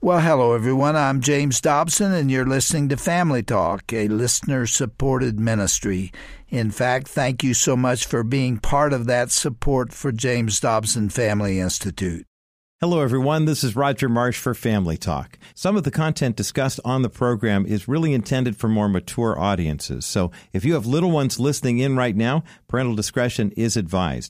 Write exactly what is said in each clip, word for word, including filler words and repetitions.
Well, hello, everyone. I'm James Dobson, and you're listening to Family Talk, a listener-supported ministry. In fact, thank you so much for being part of that support for James Dobson Family Institute. Hello, everyone. This is Roger Marsh for Family Talk. Some of the content discussed on the program is really intended for more mature audiences. So if you have little ones listening in right now, parental discretion is advised.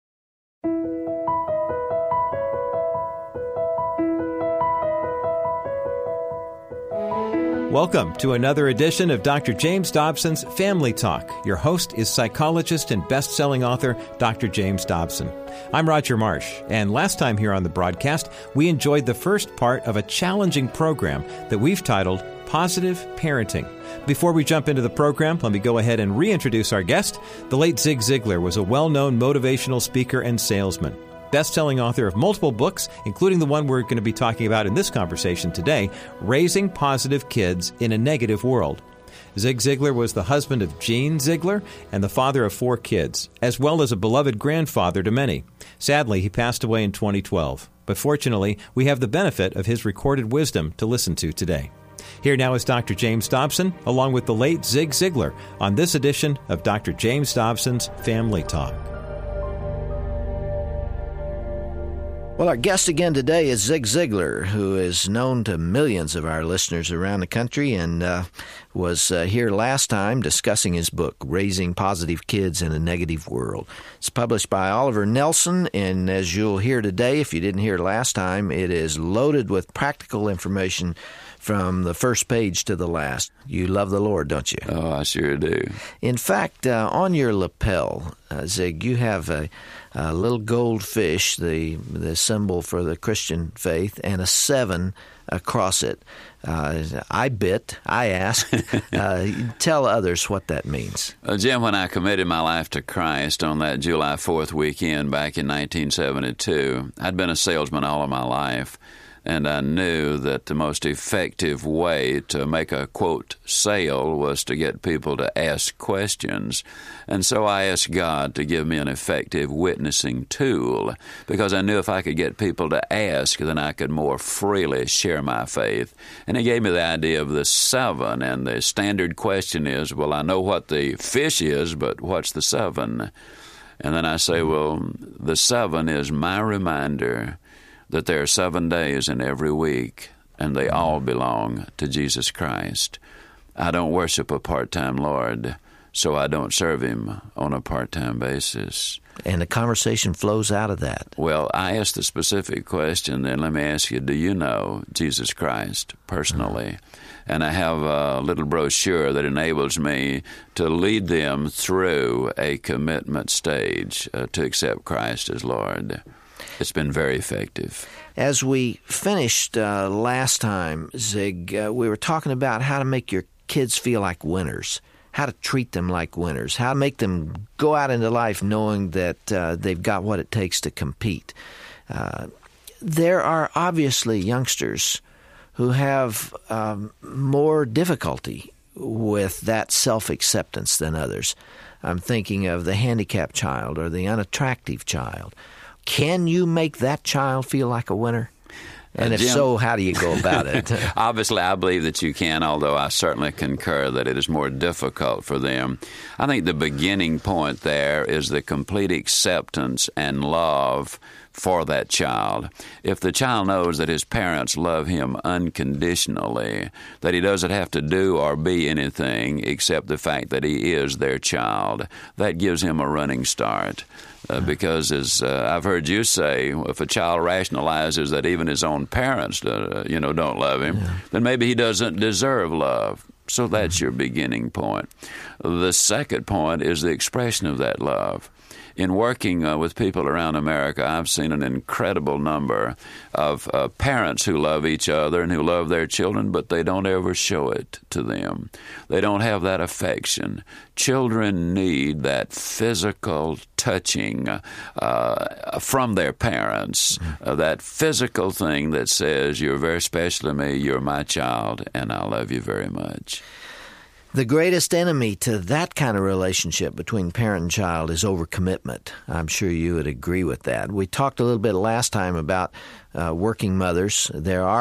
Welcome to another edition of Doctor James Dobson's Family Talk. Your host is psychologist and best-selling author, Doctor James Dobson. I'm Roger Marsh, and last time here on the broadcast, we enjoyed the first part of a challenging program that we've titled Positive Parenting. Before we jump into the program, let me go ahead and reintroduce our guest. The late Zig Ziglar was a well-known motivational speaker and salesman. Best-selling author of multiple books, including the one we're going to be talking about in this conversation today, Raising Positive Kids in a Negative World. Zig Ziglar was the husband of Jean Ziglar and the father of four kids, as well as a beloved grandfather to many. Sadly, he passed away in twenty twelve, but fortunately, we have the benefit of his recorded wisdom to listen to today. Here now is Doctor James Dobson, along with the late Zig Ziglar, on this edition of Doctor James Dobson's Family Talk. Well, our guest again today is Zig Ziglar, who is known to millions of our listeners around the country and uh, was uh, here last time discussing his book, Raising Positive Kids in a Negative World. It's published by Oliver Nelson, and as you'll hear today, if you didn't hear last time, it is loaded with practical information from the first page to the last. You love the Lord, don't you? Oh, I sure do. In fact, uh, on your lapel, uh, Zig, you have a, a little goldfish, the the symbol for the Christian faith, and a seven across it. Uh, I bit, I asked. Uh, tell others what that means. Well, Jim, when I committed my life to Christ on that July fourth weekend back in nineteen seventy-two, I'd been a salesman all of my life. And I knew that the most effective way to make a, quote, sale was to get people to ask questions. And so I asked God to give me an effective witnessing tool, because I knew if I could get people to ask, then I could more freely share my faith. And He gave me the idea of the seven, and the standard question is, well, I know what the fish is, but what's the seven? And then I say, well, the seven is my reminder that there are seven days in every week, and they all belong to Jesus Christ. I don't worship a part-time Lord, so I don't serve Him on a part-time basis. And the conversation flows out of that. Well, I asked the specific question, then let me ask you, do you know Jesus Christ personally? Mm-hmm. And I have a little brochure that enables me to lead them through a commitment stage uh, to accept Christ as Lord. It's been very effective. As we finished uh, last time, Zig, uh, we were talking about how to make your kids feel like winners, how to treat them like winners, how to make them go out into life knowing that uh, they've got what it takes to compete. Uh, there are obviously youngsters who have um, more difficulty with that self-acceptance than others. I'm thinking of the handicapped child or the unattractive child. Can you make that child feel like a winner? And uh, if Jim, so, how do you go about it? Obviously, I believe that you can, although I certainly concur that it is more difficult for them. I think the beginning point there is the complete acceptance and love for that child. If the child knows that his parents love him unconditionally, that he doesn't have to do or be anything except the fact that he is their child, that gives him a running start. Uh, because, as uh, I've heard you say, if a child rationalizes that even his own parents, uh, you know, don't love him, yeah. then maybe he doesn't deserve love. So that's your beginning point. The second point is the expression of that love. In working uh, with people around America, I've seen an incredible number of uh, parents who love each other and who love their children, but they don't ever show it to them. They don't have that affection. Children need that physical touching uh, from their parents, uh, that physical thing that says, you're very special to me, you're my child, and I love you very much. The greatest enemy to that kind of relationship between parent and child is overcommitment. I'm sure you would agree with that. We talked a little bit last time about uh, working mothers. There are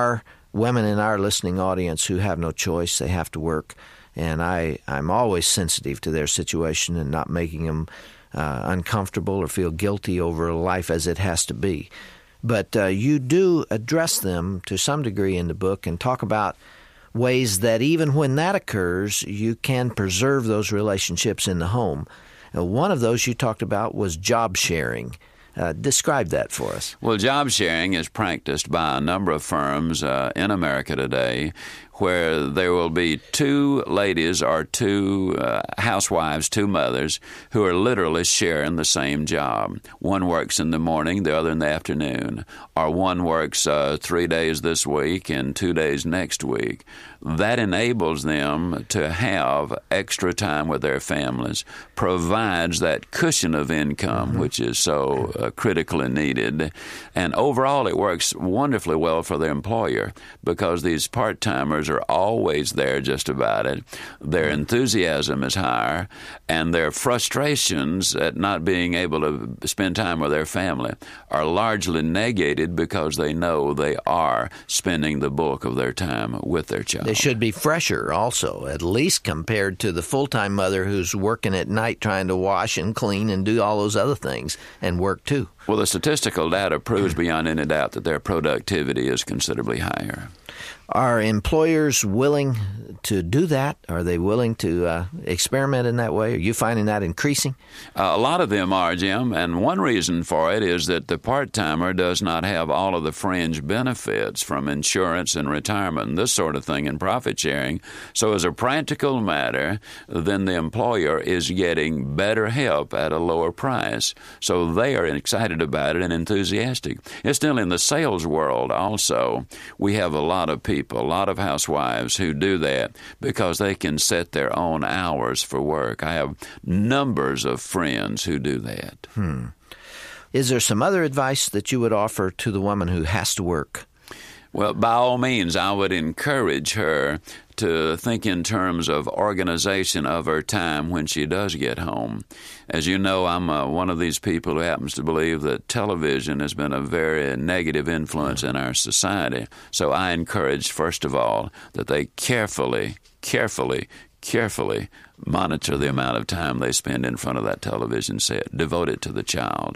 women in our listening audience who have no choice. They have to work. And I, I'm always sensitive to their situation and not making them uh, uncomfortable or feel guilty over life as it has to be. But uh, you do address them to some degree in the book and talk about ways that even when that occurs, you can preserve those relationships in the home. Uh, one of those you talked about was job sharing. Uh, describe that for us. Well, job sharing is practiced by a number of firms uh, in America today, where there will be two ladies or two uh, housewives, two mothers, who are literally sharing the same job. One works in the morning, the other in the afternoon, or one works uh, three days this week and two days next week. That enables them to have extra time with their families, provides that cushion of income, mm-hmm. which is so uh, critically needed. And overall, it works wonderfully well for the employer, because these part-timers are always there just about it. Their enthusiasm is higher, and their frustrations at not being able to spend time with their family are largely negated because they know they are spending the bulk of their time with their child. They should be fresher also, at least compared to the full-time mother who's working at night trying to wash and clean and do all those other things and work too. Well, the statistical data proves beyond any doubt that their productivity is considerably higher. Are employers willing to do that? Are they willing to uh, experiment in that way? Are you finding that increasing? Uh, a lot of them are, Jim, and one reason for it is that the part-timer does not have all of the fringe benefits from insurance and retirement and this sort of thing and profit sharing. So as a practical matter, then the employer is getting better help at a lower price. So they are excited about it and enthusiastic. It's still in the sales world also. We have a lot of people, a lot of housewives who do that because they can set their own hours for work. I have numbers of friends who do that. Hmm. Is there some other advice that you would offer to the woman who has to work? Well, by all means, I would encourage her to think in terms of organization of her time when she does get home. As you know, I'm uh, one of these people who happens to believe that television has been a very negative influence in our society. So I encourage, first of all, that they carefully, carefully, carefully monitor the amount of time they spend in front of that television set, devote it to the child.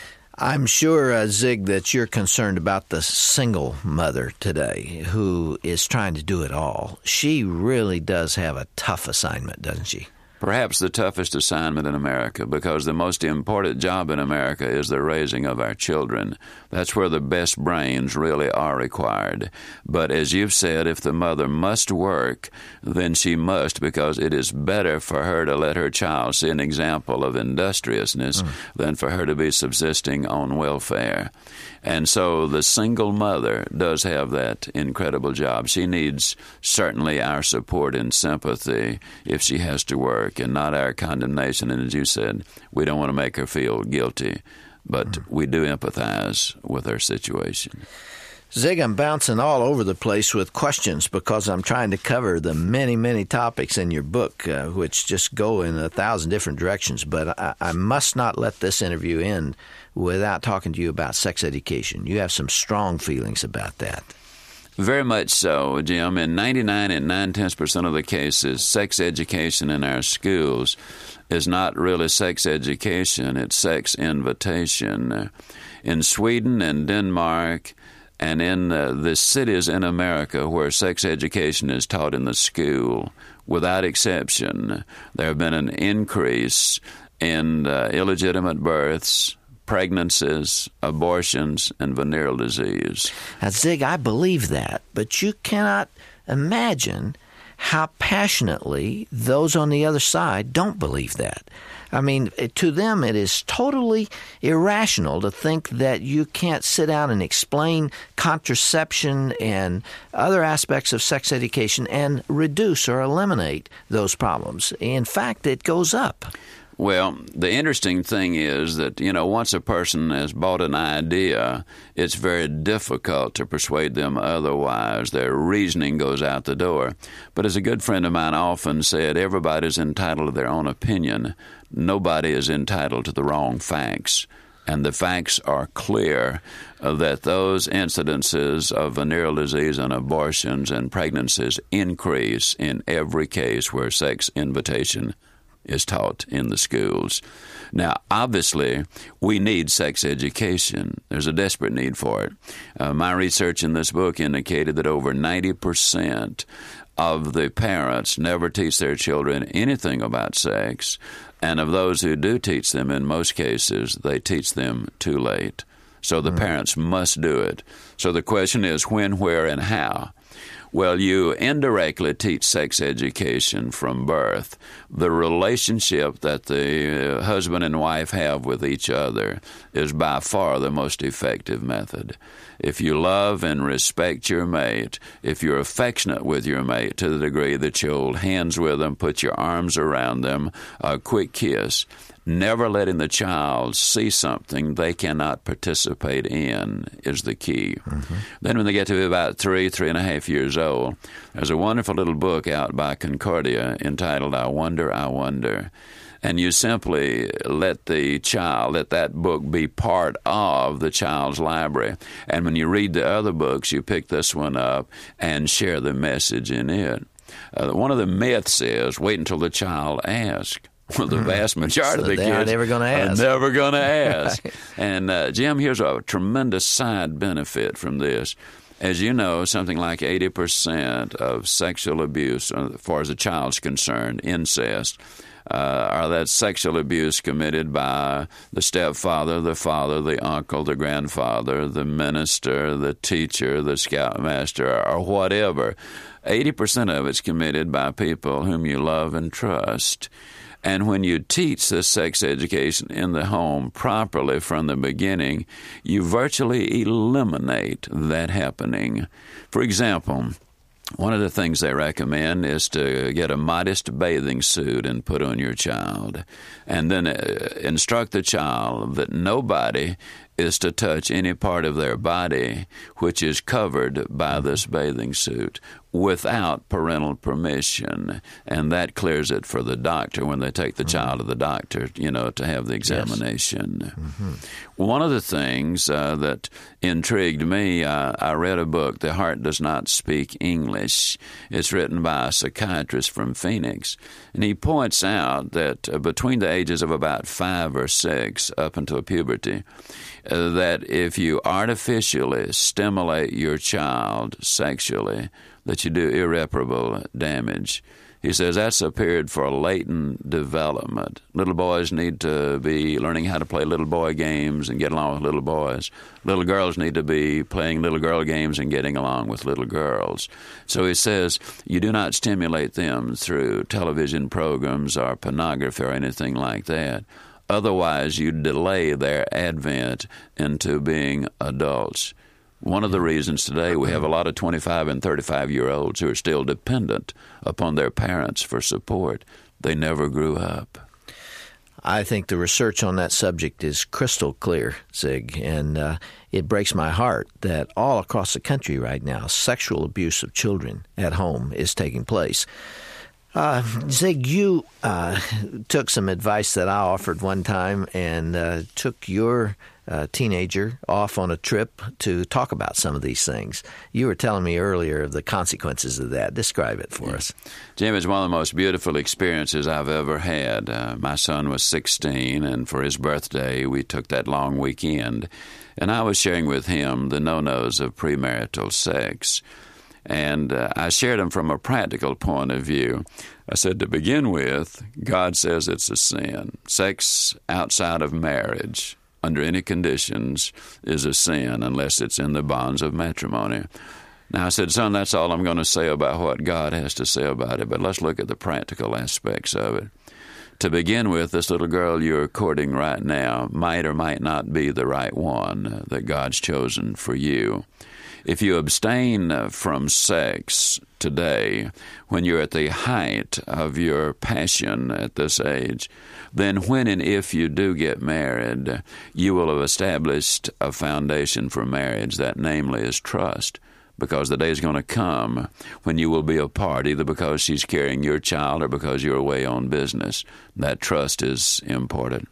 I'm sure, uh, Zig, that you're concerned about the single mother today who is trying to do it all. She really does have a tough assignment, doesn't she? Perhaps the toughest assignment in America, because the most important job in America is the raising of our children. That's where the best brains really are required. But as you've said, if the mother must work, then she must, because it is better for her to let her child see an example of industriousness mm. than for her to be subsisting on welfare. And so the single mother does have that incredible job. She needs certainly our support and sympathy if she has to work, and not our condemnation. And as you said, we don't want to make her feel guilty, but mm-hmm. we do empathize with her situation. Zig, I'm bouncing all over the place with questions because I'm trying to cover the many, many topics in your book, uh, which just go in a thousand different directions. But I, I must not let this interview end without talking to you about sex education. You have some strong feelings about that. Very much so, Jim. In ninety-nine and nine-tenths percent of the cases, sex education in our schools is not really sex education, it's sex invitation. In Sweden and Denmark and in uh, the cities in America where sex education is taught in the school, without exception, there have been an increase in uh, illegitimate births, pregnancies, abortions, and venereal disease. Now, Zig, I believe that, but you cannot imagine how passionately those on the other side don't believe that. I mean, to them, it is totally irrational to think that you can't sit down and explain contraception and other aspects of sex education and reduce or eliminate those problems. In fact, it goes up. Well, the interesting thing is that, you know, once a person has bought an idea, it's very difficult to persuade them otherwise. Their reasoning goes out the door. But as a good friend of mine often said, everybody's entitled to their own opinion. Nobody is entitled to the wrong facts. And the facts are clear uh, that those incidences of venereal disease and abortions and pregnancies increase in every case where sex invitation is taught in the schools. Now, obviously, we need sex education. There's a desperate need for it. Uh, my research in this book indicated that over ninety percent of the parents never teach their children anything about sex, and of those who do teach them, in most cases, they teach them too late. So the mm. parents must do it. So the question is when, where, and how. Well, you indirectly teach sex education from birth. The relationship that the husband and wife have with each other is by far the most effective method. If you love and respect your mate, if you're affectionate with your mate to the degree that you'll hold hands with them, put your arms around them, a quick kiss, never letting the child see something they cannot participate in is the key. Mm-hmm. Then when they get to be about three, three and a half years old, there's a wonderful little book out by Concordia entitled I Wonder, I Wonder. And you simply let the child, let that book be part of the child's library. And when you read the other books, you pick this one up and share the message in it. Uh, one of the myths is wait until the child asks. Well, the vast majority so of the they kids are never going to ask. Are never going to ask. Right. And, uh, Jim, here's a tremendous side benefit from this. As you know, something like eighty percent of sexual abuse, as far as a child's concerned, incest, uh, are that sexual abuse committed by the stepfather, the father, the uncle, the grandfather, the minister, the teacher, the scoutmaster, or whatever. eighty percent of it's committed by people whom you love and trust. And when you teach this sex education in the home properly from the beginning, you virtually eliminate that happening. For example, one of the things they recommend is to get a modest bathing suit and put on your child, and then instruct the child that nobody is to touch any part of their body which is covered by this bathing suit without parental permission. And that clears it for the doctor when they take the mm-hmm. child to the doctor, you know, to have the examination. Yes. Mm-hmm. One of the things uh, that intrigued me, uh, I read a book, The Heart Does Not Speak English. It's written by a psychiatrist from Phoenix. And he points out that uh, between the ages of about five or six up until puberty, uh, that if you artificially stimulate your child sexually, that you do irreparable damage. He says that's a period for latent development. Little boys need to be learning how to play little boy games and get along with little boys. Little girls need to be playing little girl games and getting along with little girls. So he says you do not stimulate them through television programs or pornography or anything like that. Otherwise, you delay their advent into being adults. One of the reasons today we have a lot of twenty-five and thirty-five-year-olds who are still dependent upon their parents for support. They never grew up. I think the research on that subject is crystal clear, Zig, and uh, it breaks my heart that all across the country right now, sexual abuse of children at home is taking place. Uh, Zig, you uh, took some advice that I offered one time and uh, took your uh, teenager off on a trip to talk about some of these things. You were telling me earlier of the consequences of that. Describe it for yeah. us. Jim, it's one of the most beautiful experiences I've ever had. Uh, my son was sixteen, and for his birthday, we took that long weekend. And I was sharing with him the no-nos of premarital sex. And uh, I shared them from a practical point of view. I said, to begin with, God says it's a sin. Sex outside of marriage, under any conditions, is a sin unless it's in the bonds of matrimony. Now, I said, son, that's all I'm going to say about what God has to say about it, but let's look at the practical aspects of it. To begin with, this little girl you're courting right now might or might not be the right one that God's chosen for you. If you abstain from sex today, when you're at the height of your passion at this age, then when and if you do get married, you will have established a foundation for marriage. That, namely, is trust. Because the day is going to come when you will be apart, either because she's carrying your child or because you're away on business. That trust is important.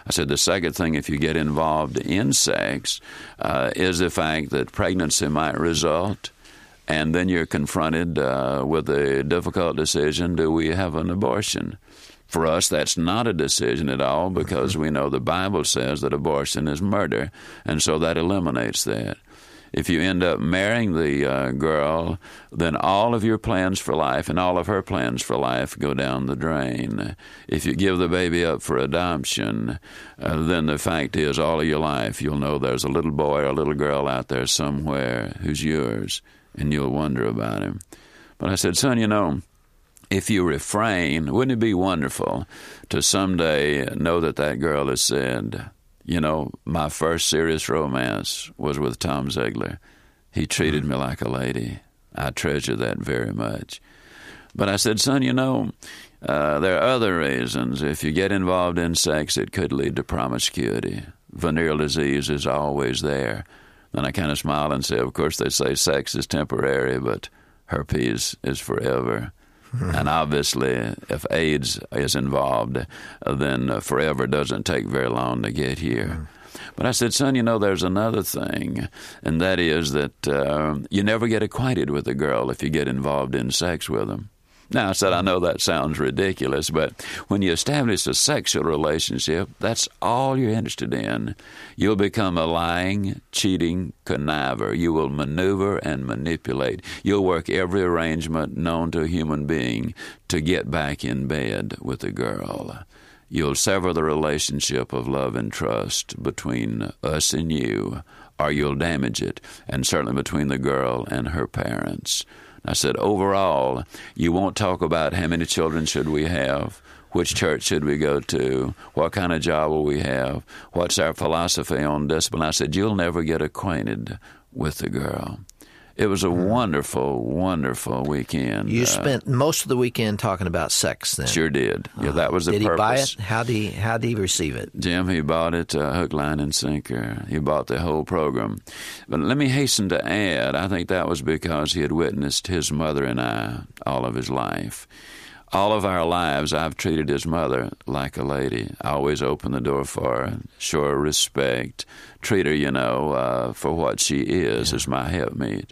I said the second thing, if you get involved in sex, uh, is the fact that pregnancy might result, and then you're confronted uh, with a difficult decision: do we have an abortion? For us, that's not a decision at all, because we know the Bible says that abortion is murder, and so that eliminates that. If you end up marrying the uh, girl, then all of your plans for life and all of her plans for life go down the drain. If you give the baby up for adoption, uh, then the fact is all of your life you'll know there's a little boy or a little girl out there somewhere who's yours, and you'll wonder about him. But I said, son, you know, if you refrain, wouldn't it be wonderful to someday know that that girl has said, you know, my first serious romance was with Tom Ziegler. He treated me like a lady. I treasure that very much. But I said, son, you know, uh, there are other reasons. If you get involved in sex, it could lead to promiscuity. Venereal disease is always there. Then I kind of smiled and said, of course, they say sex is temporary, but herpes is forever. And obviously, if AIDS is involved, then forever doesn't take very long to get here. But I said, son, you know, there's another thing, and that is that uh, you never get acquainted with a girl if you get involved in sex with them. Now, I said, I know that sounds ridiculous, but when you establish a sexual relationship, that's all you're interested in. You'll become a lying, cheating conniver. You will maneuver and manipulate. You'll work every arrangement known to a human being to get back in bed with a girl. You'll sever the relationship of love and trust between us and you, or you'll damage it, and certainly between the girl and her parents. I said, overall, you won't talk about how many children should we have, which church should we go to, what kind of job will we have, what's our philosophy on discipline. I said, you'll never get acquainted with the girl. It was a wonderful, wonderful weekend. You spent uh, most of the weekend talking about sex then? Sure did. Yeah, that was the did purpose. Did he buy it? How did he, how did he receive it? Jim, he bought it uh, hook, line, and sinker. He bought the whole program. But let me hasten to add, I think that was because he had witnessed his mother and I all of his life. All of our lives, I've treated his mother like a lady. I always open the door for her, show her respect, treat her, you know, uh, for what she is, yeah. as my helpmeet.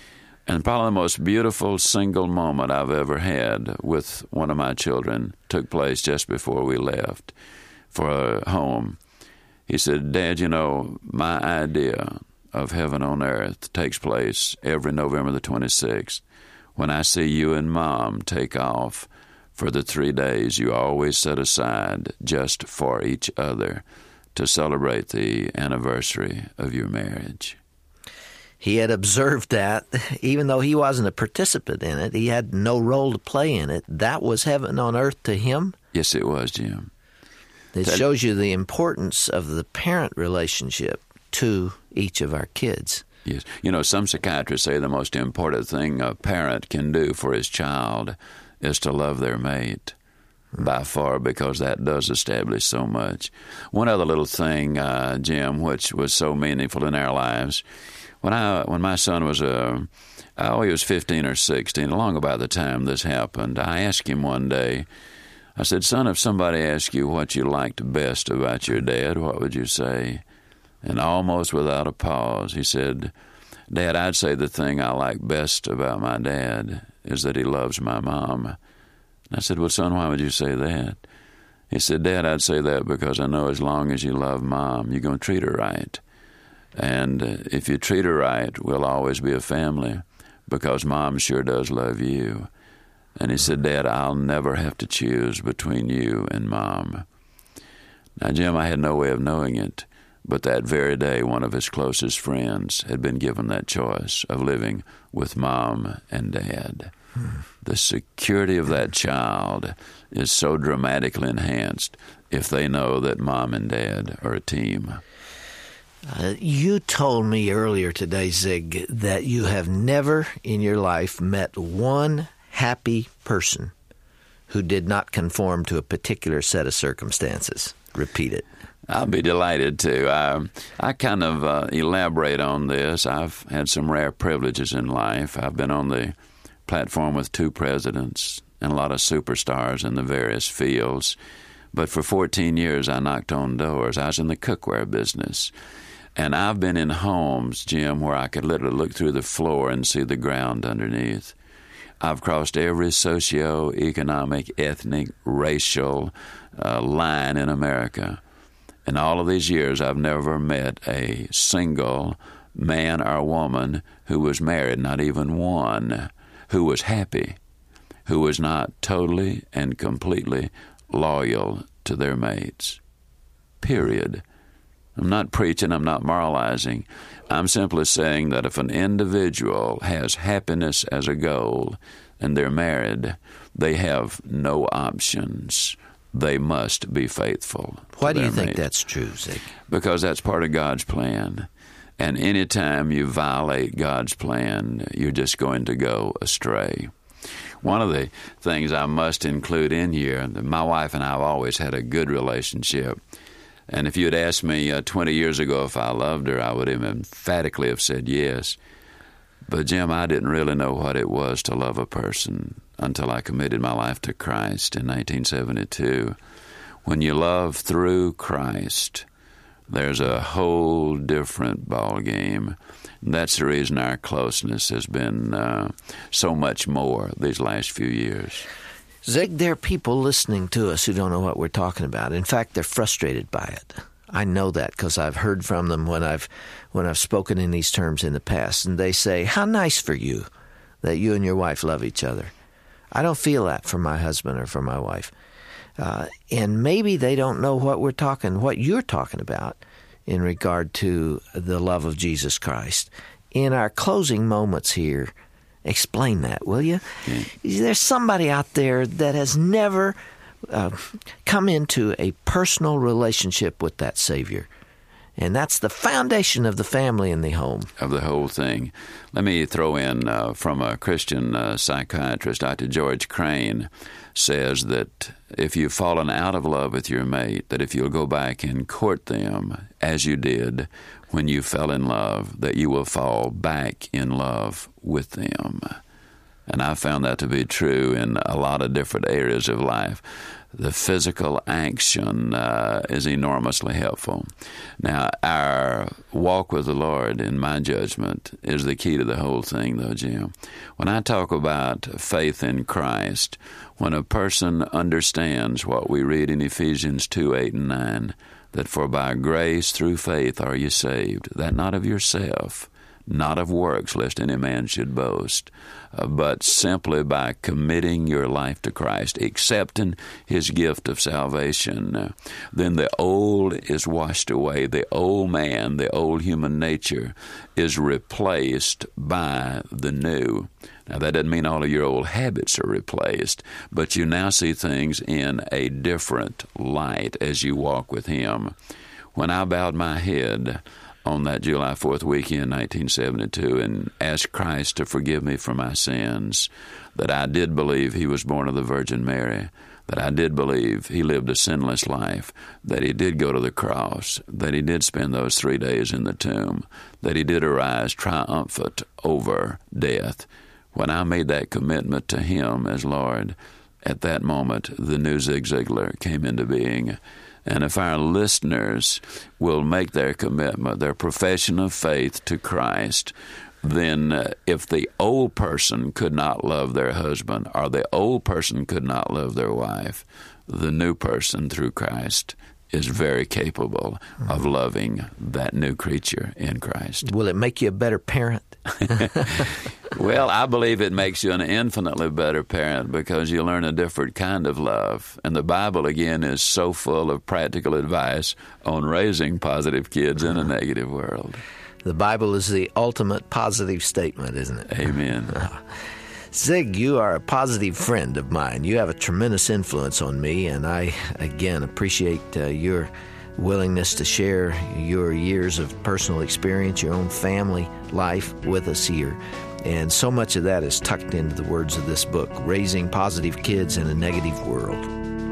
And probably the most beautiful single moment I've ever had with one of my children took place just before we left for home. He said, Dad, you know, my idea of heaven on earth takes place every November the twenty-sixth when I see you and Mom take off for the three days you always set aside just for each other to celebrate the anniversary of your marriage. He had observed that, even though he wasn't a participant in it, he had no role to play in it. That was heaven on earth to him? Yes, it was, Jim. It that, shows you the importance of the parent relationship to each of our kids. Yes. You know, some psychiatrists say the most important thing a parent can do for his child is to love their mate, by far, because that does establish so much. One other little thing, uh, Jim, which was so meaningful in our lives, when I when my son was uh, oh he was fifteen or sixteen, along about the time this happened, I asked him one day, I said, son, if somebody asked you what you liked best about your dad, what would you say? And almost without a pause, he said, Dad, I'd say the thing I like best about my dad is that he loves my mom. And I said, well, son, why would you say that? He said, Dad, I'd say that because I know as long as you love Mom, you're going to treat her right. And uh, if you treat her right, we'll always be a family because Mom sure does love you. And he said, Dad, I'll never have to choose between you and Mom. Now, Jim, I had no way of knowing it, but that very day, one of his closest friends had been given that choice of living with Mom and Dad. Hmm. The security of that child is so dramatically enhanced if they know that Mom and Dad are a team. Uh, you told me earlier today, Zig, that you have never in your life met one happy person who did not conform to a particular set of circumstances. Repeat it. I'll be delighted to. I, I kind of uh, elaborate on this. I've had some rare privileges in life. I've been on the platform with two presidents and a lot of superstars in the various fields. But for fourteen years, I knocked on doors. I was in the cookware business. And I've been in homes, Jim, where I could literally look through the floor and see the ground underneath. I've crossed every socio-economic, ethnic, racial uh, line in America. In all of these years, I've never met a single man or woman who was married, not even one, who was happy, who was not totally and completely loyal to their mates. Period. I'm not preaching, I'm not moralizing. I'm simply saying that if an individual has happiness as a goal and they're married, they have no options. They must be faithful. Why do you think mate. that's true, Zig? Because that's part of God's plan. And any time you violate God's plan, you're just going to go astray. One of the things I must include in here, my wife and I have always had a good relationship. And if you had asked me uh, twenty years ago if I loved her, I would have emphatically have said yes. But, Jim, I didn't really know what it was to love a person until I committed my life to Christ in nineteen seventy-two. When you love through Christ, there's a whole different ball game. And that's the reason our closeness has been uh, so much more these last few years. Zig, there are people listening to us who don't know what we're talking about. In fact, they're frustrated by it. I know that because I've heard from them when I've when I've spoken in these terms in the past. And they say, how nice for you that you and your wife love each other. I don't feel that for my husband or for my wife. Uh, and maybe they don't know what we're talking, what you're talking about in regard to the love of Jesus Christ. In our closing moments here, explain that, will you? Yeah. There's somebody out there that has never uh, come into a personal relationship with that Savior. And that's the foundation of the family and the home. Of the whole thing. Let me throw in uh, from a Christian uh, psychiatrist, Doctor George Crane, says that if you've fallen out of love with your mate, that if you'll go back and court them as you did when you fell in love, that you will fall back in love with them. And I found that to be true in a lot of different areas of life. The physical action uh, is enormously helpful. Now, our walk with the Lord, in my judgment, is the key to the whole thing, though, Jim. When I talk about faith in Christ, when a person understands what we read in Ephesians two, eight, and nine, that for by grace through faith are you saved, that not of yourself, not of works, lest any man should boast, uh, but simply by committing your life to Christ, accepting His gift of salvation, uh, then the old is washed away. The old man, the old human nature, is replaced by the new. Now, that doesn't mean all of your old habits are replaced, but you now see things in a different light as you walk with Him. When I bowed my head on that July fourth weekend, nineteen seventy-two, and asked Christ to forgive me for my sins, that I did believe He was born of the Virgin Mary, that I did believe He lived a sinless life, that He did go to the cross, that He did spend those three days in the tomb, that He did arise triumphant over death. When I made that commitment to Him as Lord, at that moment, the new Zig Ziglar came into being. And if our listeners will make their commitment, their profession of faith to Christ, then uh, if the old person could not love their husband or the old person could not love their wife, the new person through Christ is very capable mm-hmm. of loving that new creature in Christ. Will it make you a better parent? Well, I believe it makes you an infinitely better parent because you learn a different kind of love. And the Bible, again, is so full of practical advice on raising positive kids in a negative world. The Bible is the ultimate positive statement, isn't it? Amen. Zig, you are a positive friend of mine. You have a tremendous influence on me, and I, again, appreciate uh, your willingness to share your years of personal experience, your own family life with us here. And so much of that is tucked into the words of this book, Raising Positive Kids in a Negative World.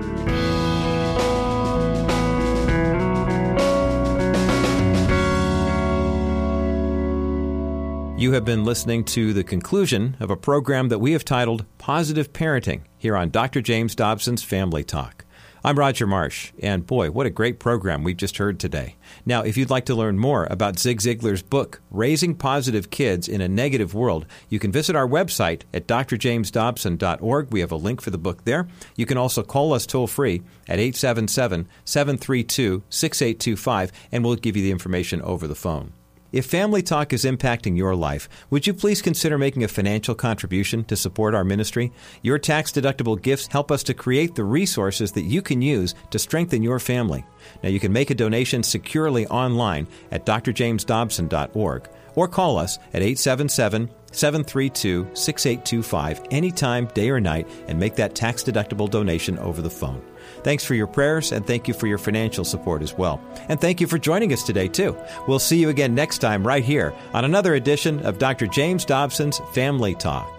You have been listening to the conclusion of a program that we have titled Positive Parenting here on Doctor James Dobson's Family Talk. I'm Roger Marsh, and boy, what a great program we've just heard today. Now, if you'd like to learn more about Zig Ziglar's book, Raising Positive Kids in a Negative World, you can visit our website at d r james dobson dot org. We have a link for the book there. You can also call us toll-free at eight seven seven, seven three two, six eight two five, and we'll give you the information over the phone. If Family Talk is impacting your life, would you please consider making a financial contribution to support our ministry? Your tax-deductible gifts help us to create the resources that you can use to strengthen your family. Now, you can make a donation securely online at d r james dobson dot org or call us at eight seven seven, seven three two, six eight two five anytime, day or night, and make that tax-deductible donation over the phone. Thanks for your prayers, and thank you for your financial support as well. And thank you for joining us today, too. We'll see you again next time right here on another edition of Doctor James Dobson's Family Talk.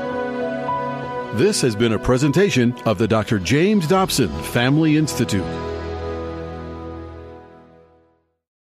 This has been a presentation of the Doctor James Dobson Family Institute.